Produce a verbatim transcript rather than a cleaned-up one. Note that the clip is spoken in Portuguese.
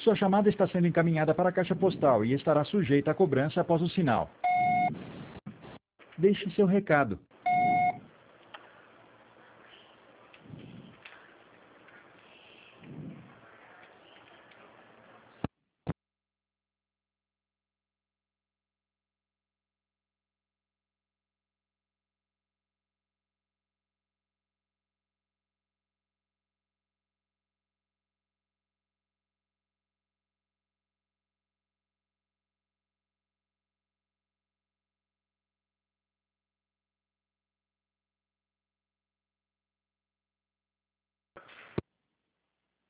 Sua chamada está sendo encaminhada para a caixa postal e estará sujeita a cobrança após o sinal. Deixe seu recado.